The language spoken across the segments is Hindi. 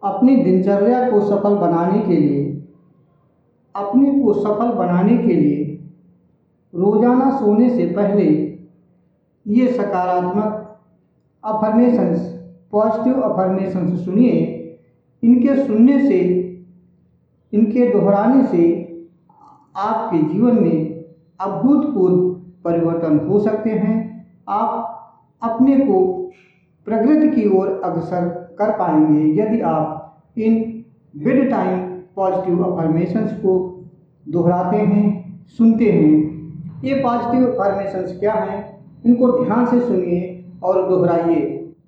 अपनी दिनचर्या को सफल बनाने के लिए अपने को सफल बनाने के लिए रोजाना सोने से पहले ये सकारात्मक अफर्मेशंस, पॉजिटिव अफर्मेशंस सुनिए। इनके सुनने से, इनके दोहराने से आपके जीवन में अभूतपूर्व परिवर्तन हो सकते हैं। आप अपने को प्रगति की ओर अग्रसर कर पाएंगे यदि आप इन बेड टाइम पॉजिटिव अफर्मेशंस को दोहराते हैं, सुनते हैं। ये पॉजिटिव अफर्मेशंस क्या हैं, इनको ध्यान से सुनिए और दोहराइए।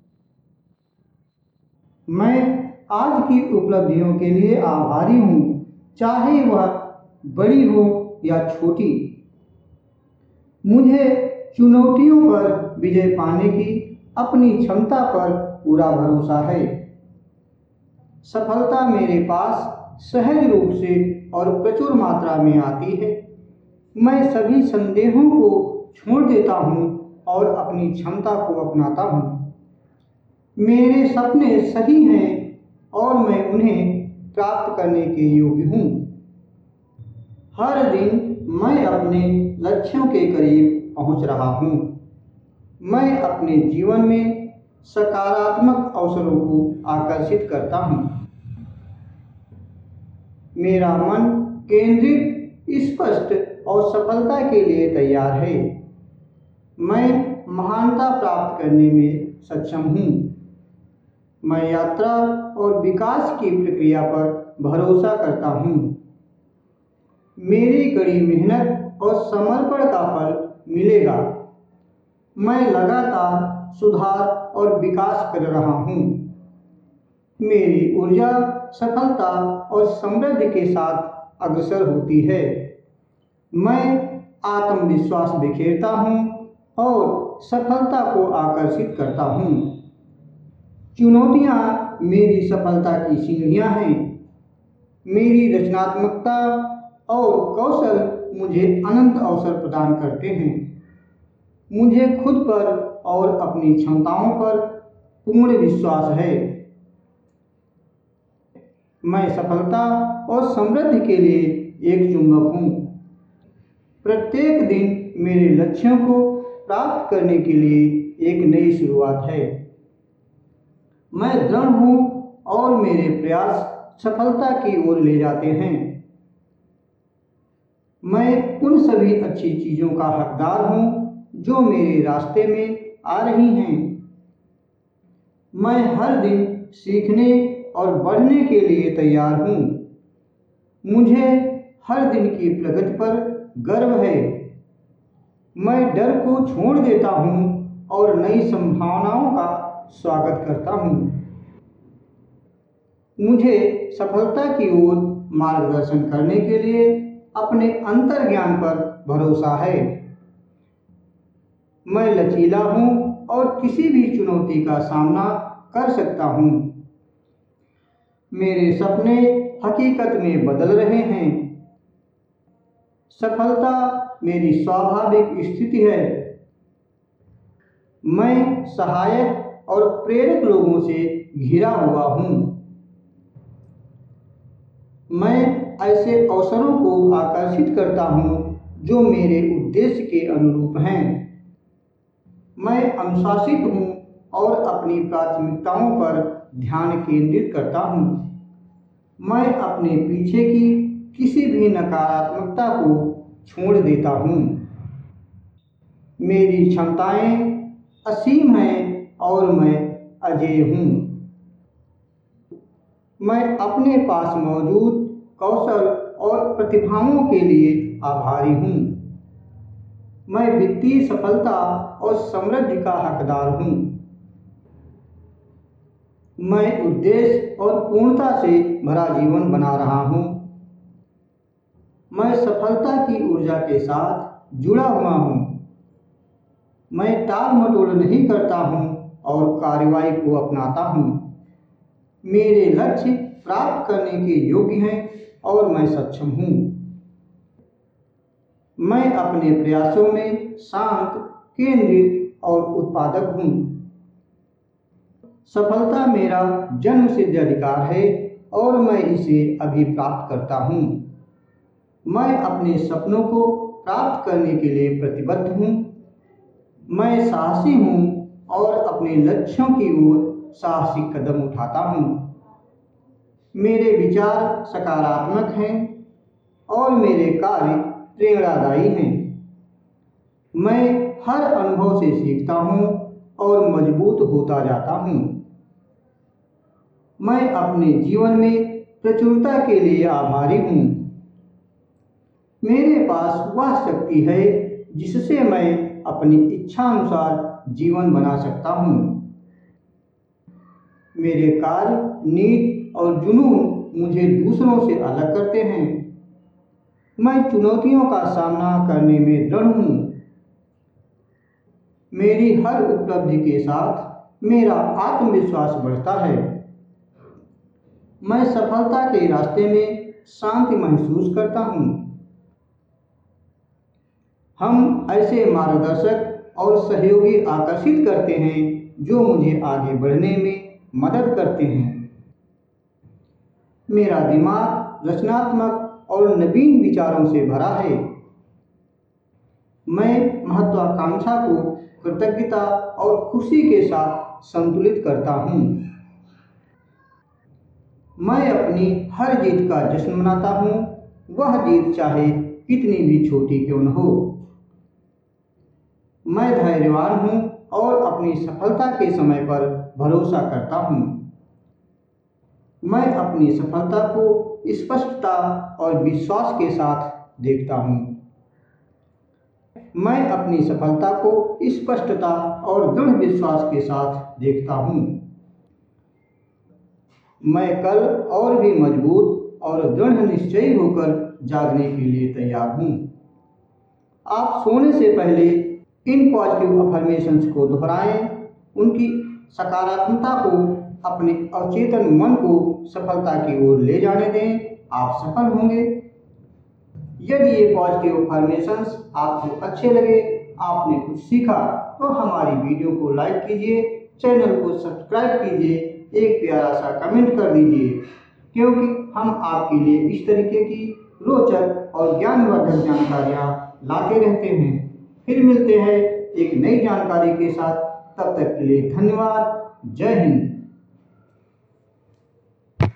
मैं आज की उपलब्धियों के लिए आभारी हूँ, चाहे वह बड़ी हो या छोटी। मुझे चुनौतियों पर विजय पाने की अपनी क्षमता पर पूरा भरोसा है। सफलता मेरे पास सहज रूप से और प्रचुर मात्रा में आती है। मैं सभी संदेहों को छोड़ देता हूँ और अपनी क्षमता को अपनाता हूँ। मेरे सपने सही हैं और मैं उन्हें प्राप्त करने के योग्य हूँ। हर दिन मैं अपने लक्ष्यों के करीब पहुँच रहा हूँ। मैं अपने जीवन में सकारात्मक अवसरों को आकर्षित करता हूँ। मेरा मन केंद्रित, स्पष्ट और सफलता के लिए तैयार है। मैं महानता प्राप्त करने में सक्षम हूँ। मैं यात्रा और विकास की प्रक्रिया पर भरोसा करता हूँ। मेरी कड़ी मेहनत और समर्पण का फल मिलेगा। मैं लगातार सुधार और विकास कर रहा हूँ। मेरी ऊर्जा सफलता और समृद्धि के साथ अग्रसर होती है। मैं आत्मविश्वास बिखेरता हूँ और सफलता को आकर्षित करता हूँ। चुनौतियाँ मेरी सफलता की सीढ़ियाँ हैं। मेरी रचनात्मकता और कौशल मुझे अनंत अवसर प्रदान करते हैं। मुझे खुद पर और अपनी क्षमताओं पर पूर्ण विश्वास है। मैं सफलता और समृद्धि के लिए एक चुंबक हूँ। प्रत्येक दिन मेरे लक्ष्यों को प्राप्त करने के लिए एक नई शुरुआत है। मैं दृढ़ हूँ और मेरे प्रयास सफलता की ओर ले जाते हैं। मैं उन सभी अच्छी चीज़ों का हकदार हूँ जो मेरे रास्ते में आ रही हैं। मैं हर दिन सीखने और बढ़ने के लिए तैयार हूँ। मुझे हर दिन की प्रगति पर गर्व है। मैं डर को छोड़ देता हूँ और नई संभावनाओं का स्वागत करता हूँ। मुझे सफलता की ओर मार्गदर्शन करने के लिए अपने अंतर्ज्ञान पर भरोसा है। मैं लचीला हूँ और किसी भी चुनौती का सामना कर सकता हूँ। मेरे सपने हकीकत में बदल रहे हैं। सफलता मेरी स्वाभाविक स्थिति है। मैं सहायक और प्रेरक लोगों से घिरा हुआ हूँ। मैं ऐसे अवसरों को आकर्षित करता हूँ जो मेरे उद्देश्य के अनुरूप हैं। मैं अनुशासित हूँ और अपनी प्राथमिकताओं पर ध्यान केंद्रित करता हूँ। मैं अपने पीछे की किसी भी नकारात्मकता को छोड़ देता हूँ। मेरी क्षमताएं असीम हैं और मैं अजेय हूँ। मैं अपने पास मौजूद कौशल और प्रतिभाओं के लिए आभारी हूँ। मैं वित्तीय सफलता और समृद्धि का हकदार हूँ। मैं उद्देश्य और पूर्णता से भरा जीवन बना रहा हूँ। मैं सफलता की ऊर्जा के साथ जुड़ा हुआ हूँ। मैं टाल मटोल नहीं करता हूँ और कार्रवाई को अपनाता हूँ। मेरे लक्ष्य प्राप्त करने के योग्य हैं और मैं सक्षम हूँ। मैं अपने प्रयासों में शांत, केंद्रित और उत्पादक हूँ। सफलता मेरा जन्मसिद्ध अधिकार है और मैं इसे अभी प्राप्त करता हूँ। मैं अपने सपनों को प्राप्त करने के लिए प्रतिबद्ध हूँ। मैं साहसी हूँ और अपने लक्ष्यों की ओर साहसिक कदम उठाता हूँ। मेरे विचार सकारात्मक हैं और मेरे कार्य प्रेरणादायी हैं। मैं हर अनुभव से सीखता हूँ और मजबूत होता जाता हूँ। मैं अपने जीवन में प्रचुरता के लिए आभारी हूँ। मेरे पास वह शक्ति है जिससे मैं अपनी इच्छानुसार जीवन बना सकता हूँ। मेरे कार्य, नीति और जुनून मुझे दूसरों से अलग करते हैं। मैं चुनौतियों का सामना करने में दृढ़ हूँ। मेरी हर उपलब्धि के साथ मेरा आत्मविश्वास बढ़ता है। मैं सफलता के रास्ते में शांति महसूस करता हूँ। हम ऐसे मार्गदर्शक और सहयोगी आकर्षित करते हैं जो मुझे आगे बढ़ने में मदद करते हैं। मेरा दिमाग रचनात्मक और नवीन विचारों से भरा है। मैं महत्वाकांक्षा को कृतज्ञता और खुशी के साथ संतुलित करता हूँ। मैं अपनी हर जीत का जश्न मनाता हूँ, वह जीत चाहे कितनी भी छोटी क्यों न हो। मैं धैर्यवान हूँ और अपनी सफलता के समय पर भरोसा करता हूँ। मैं अपनी सफलता को स्पष्टता और विश्वास के साथ देखता हूँ। मैं अपनी सफलता को स्पष्टता और दृढ़ विश्वास के साथ देखता हूँ। मैं कल और भी मजबूत और दृढ़ निश्चयी होकर जागने के लिए तैयार हूँ। आप सोने से पहले इन पॉजिटिव अफर्मेशंस को दोहराएं। उनकी सकारात्मकता को अपने अवचेतन मन को सफलता की ओर ले जाने दें। आप सफल होंगे। यदि ये पॉजिटिव अफर्मेशंस आपको अच्छे लगे, आपने कुछ सीखा, तो हमारी वीडियो को लाइक कीजिए, चैनल को सब्सक्राइब कीजिए, एक प्यारा सा कमेंट कर दीजिए, क्योंकि हम आपके लिए इस तरीके की रोचक और ज्ञानवर्धक जानकारियाँ लाते रहते हैं। फिर मिलते हैं एक नई जानकारी के साथ। तब तक के लिए धन्यवाद। जय हिंद।